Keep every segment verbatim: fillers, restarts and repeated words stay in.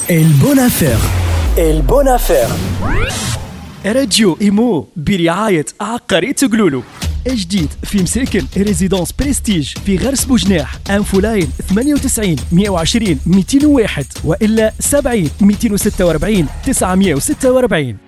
البونافير البونافير راديو إيمو برعاية عقاري تقلولو. جديد في مساكن ريزيدونس بريستيج في غرس بوجناح، انفولاين ثمانية وتسعين مئة وعشرين مئتين وواحد وإلا سبعين مئتين وستة وأربعين تسعمئة وستة وأربعين.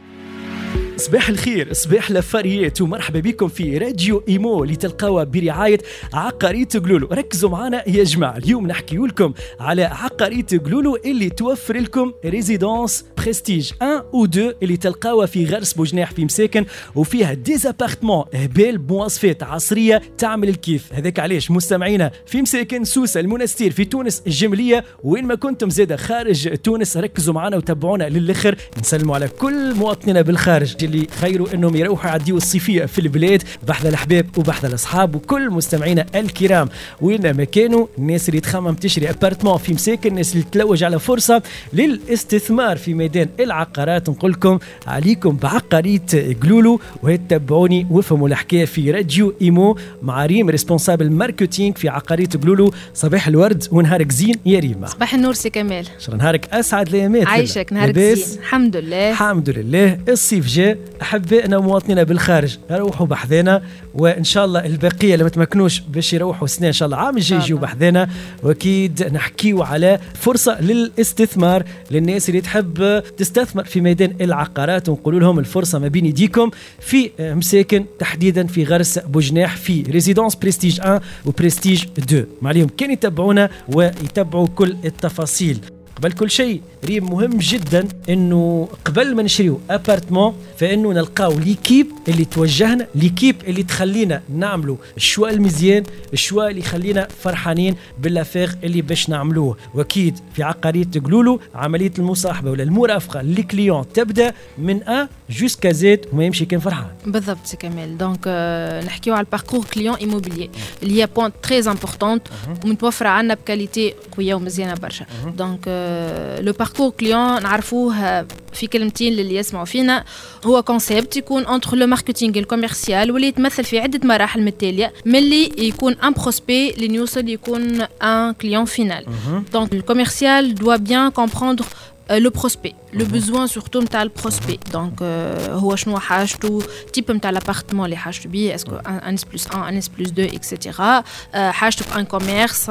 صباح الخير، صباح لفاريات، ومرحبا بكم في راديو إيمو اللي تلقاوها برعاية عقاري تقلولو. ركزوا معنا يا جماعة، اليوم نحكي لكم على عقاري تقلولو اللي توفر لكم ريزيدونس بريستيج واحد و اثنين اللي تلقاوها في غرس بوجناح في مساكن، وفيها ديزابارتمون هبال بمواصفات عصرية تعمل الكيف. هذاك علاش مستمعينا في مساكن سوسة، المنستير في تونس، الجملية، وين ما كنتم زيادة خارج تونس ركزوا معنا وتابعونا للآخر. نسلموا على كل مواطننا بالخارج اللي خيروا انهم يروحوا يعديوا الصيفيه في البلاد بحذا الاحباب وبحذا الاصحاب، وكل مستمعينا الكرام وين ما كانوا، الناس اللي تخمم تشري ابارتمون في مساكن، الناس اللي تلوج على فرصه للاستثمار في ميدان العقارات، نقول لكم عليكم بعقارية قلولو. وتتبعوني وفهموا الحكايه في راديو إيمو مع ريم ريسبونسابل ماركتينغ في عقارية قلولو. صباح الورد ونهارك زين يا ريما. صباح النور سي كمال، شر نهارك اسعد الايامات. عايشك نهارك زين الحمد لله. الحمد لله. الصيف جاء، أحبائنا ومواطنينا بالخارج روحوا بحذانا، وإن شاء الله البقية اللي ما تمكنوش باش يروحوا سنة إن شاء الله عام الجاي يجيوا بحذانا. وأكيد نحكيوا على فرصة للاستثمار للناس اللي تحب تستثمر في ميدان العقارات، ونقول لهم الفرصة ما بين يديكم في مساكن، تحديدا في غرس بوجناح في ريزيدونس بريستيج واحد وبريستيج اثنين. ما عليهم كان يتابعونا ويتابعوا كل التفاصيل. قبل كل شيء ريم، مهم جدا انه قبل ما نشريو ابارتمون فانه نلقاو ليكيب اللي توجهنا، ليكيب اللي تخلينا نعملوا الشواء المزيان، الشواء اللي يخلينا فرحانين بالافاق اللي باش نعملوه. واكيد في عقارية قلولو عمليه المصاحبه ولا المرافقه للكليون تبدا من ا جوسكا زد وما يمشي كان فرحان. بالضبط سي كمال. دونك euh, نحكيو على الباركور كليون ايموبيليي اللي هي بوينت تري امبورطونت ومتوفره عندنا بكاليتي قويه ومزيانه برشا. دونك لو باركور كليون نعرفوه في كلمتين للي يسمعوا فينا، هو كونسيبت يكون انتر لو ماركتينغ الكوميرسيال واللي يتمثل في عده مراحل متتاليه، ملي يكون ان بروسبي لين يوصل يكون ان كليون فينال. دونك الكوميرسيال دوا بيان كومبروندر لو بروسبي، لو بوزوان سورتو نتاع البروسبي. دونك هو شنو حاجته، تيب نتاع لابارتمون اللي حاجته بيه، اسكو ان اس بلس واحد، ان اس بلس اثنين اكسيتيرا، حاجته بان كوميرس،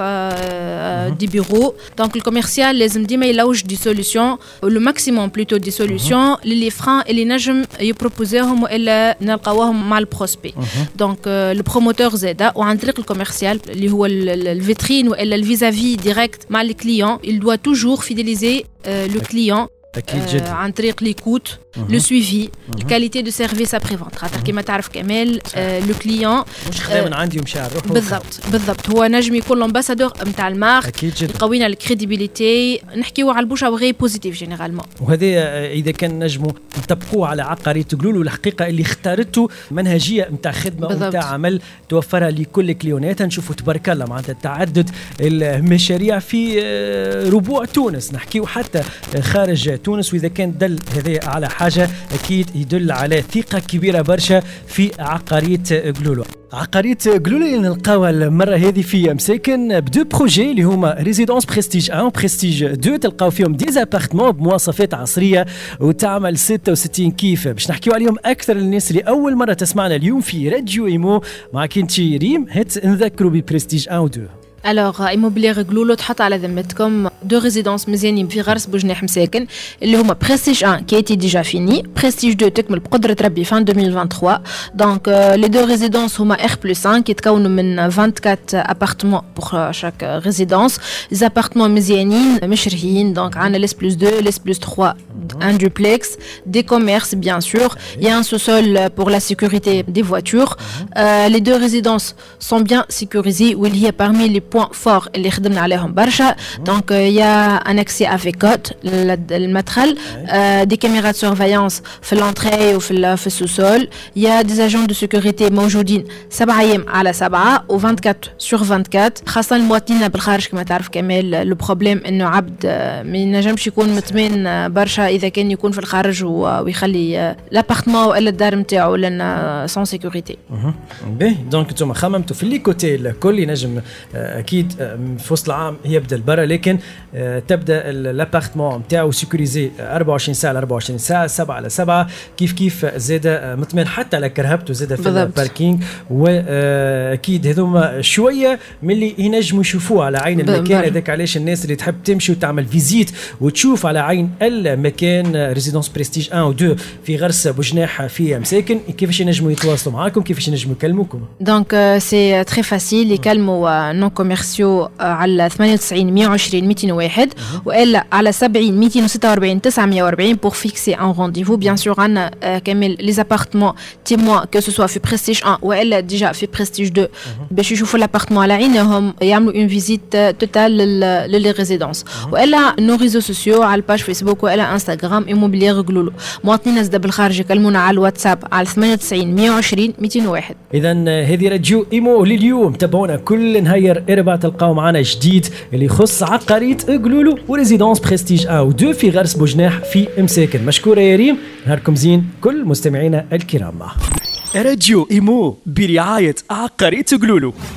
دي بيرو. دونك الكوميرسيال لازم ديما يلوج دي سوليسيون، لو ماكسيموم بلوتو دي سوليسيون للي فران اللي نجم يبروبوزيهم والا نلقاوهم مع البروسبي. دونك البروموتور زاده، وعن طريق الكوميرسيال اللي هو الفيترين والا الفيزافي ديريكت مع الكليون، il doit toujours fidéliser le client euh, عن طريق ليكوت، لو سويفي، الكاليتي دو سيرفيس ابري فونت. خاطر كيما تعرف كمال لو كليون مش خدام عندي ومشى على روحه. بالضبط بالضبط، هو نجم يكون لامباسادور نتاع المارك، يقوينا الكريديبيليتي، نحكيو على البوش اوغي بوزيتيف جينيرالمون. وهذا اذا كان نجموا نطبقوه على عقارية قلولو، الحقيقه اللي اختارته منهجيه نتاع خدمه ونتاع عمل توفرها لكل كليوناتها. نشوفوا تبارك الله معناتها تعدد المشاريع في ربوع تونس، نحكيو حتى خارج تونس، واذا كان دل هذا على حاجه اكيد يدل على ثقه كبيره برشا في عقارية قلولو. عقارية قلولو اللي نلقاوها المره هذه في مساكن بدو بروجي اللي هما ريزيدونس بريستيج واحد وبريستيج اثنين، تلقاو فيهم ديزابارتمون بمواصفات عصريه وتعمل ستة وستين كيف. باش نحكيو عليهم اكثر للناس اللي اول مره تسمعنا اليوم في راديو إيمو. معك انت ريم، هات نذكروا ببريستيج واحد و اثنين. الوغ ايموبيليير قلولو تحط على ذمتكم دو ريزيدونس مزيانين في غرس بوجناح مساكن اللي هما بريستيج واحد كي ايتي ديجا فيني، بريستيج اثنين تكمل بقدره ربي فان ألفين وثلاثة وعشرين. دونك لي دو ريزيدونس هما ار بلس واحد يتكونوا من أربعة وعشرين ابارتمون بور شاك ريزيدونس. لي ابارتمون مزيانين مش رهيين. دونك عندنا ليس بلس اثنين، ليس بلس ثلاثة، un duplex, des commerces bien sûr. Il y a un sous-sol pour la sécurité des voitures. Euh, les deux résidences sont bien sécurisées, où il y a parmi les points forts اللي خدمنا عليهم برشا. Donc il y a un accès avec code المدخل, euh, des caméras de surveillance في l'entrée ou في في الsous-sol. Il y a des agents de sécurité موجودين سبعة أيام على سبعة و أربعة وعشرين sur أربعة وعشرين. خاصة المواطنين بالخارج كما تعرف كمال لو بروبليم انه عبد ما ينجمش يكون مطمئن برشا اذا كان يكون في الخارج ويخلي لابارتمون ولا الدار نتاعو لنا سون سيكوريتي. باهي دونك نتوما خممتوا في لي كوتي الكل ينجم اكيد في وسط العام يبدا برا، لكن تبدا الابارتمون نتاعو سيكوريزي أربعة وعشرين ساعه ل أربعة وعشرين ساعه، سبعة على سبعة، كيف كيف زاد مطمئن حتى على كرهبته زاد في الباركينج. واكيد هذوما شويه من اللي ينجموا يشوفوه على عين المكان هذاك. علاش الناس اللي تحب تمشي وتعمل فيزيت وتشوف على عين المكان ريزيدونس بريستيج واحد و اثنين في غرس بوجناح في مساكن، كيفاش ينجموا يتواصلوا معاكم، كيفاش ينجموا يكلموكم؟ دونك سي تري فاسيل، يكلموا نون كوميرسيو على ثمانية وتسعين مية وعشرين مئتين وواحد والا على سبعين مئتين وستة وأربعين تسعمية وأربعين بور فيكسي ان رونديفو. بيان سور عندنا كامل لي زابارتمون تيموا كو سو سوا في بريستيج واحد والا ديجا في بريستيج اثنين باش يشوفوا الابارتمون على عينهم، يعملوا اون فيزيت توتال للي ريزيدونس. والا نو ريزو سوسيو على الباج فيسبوك والا انستغرام ايموبيليير غلولو. مواطنين ناس بالخارج يكلمونا على الواتساب على ثمانية وتسعين مية وعشرين مئتين وواحد. اذا هذه راديو ايمو لليوم، تابعونا كل نهار اربعة تلقاو معنا جديد اللي يخص عقارية غلولو وريزيدونس بريستيج واحد و اثنين في غرس بوجناح في مساكن. مشكورة يا ريم، نهاركم زين كل مستمعينا الكرام. راديو ايمو برعاية عقارية غلولو.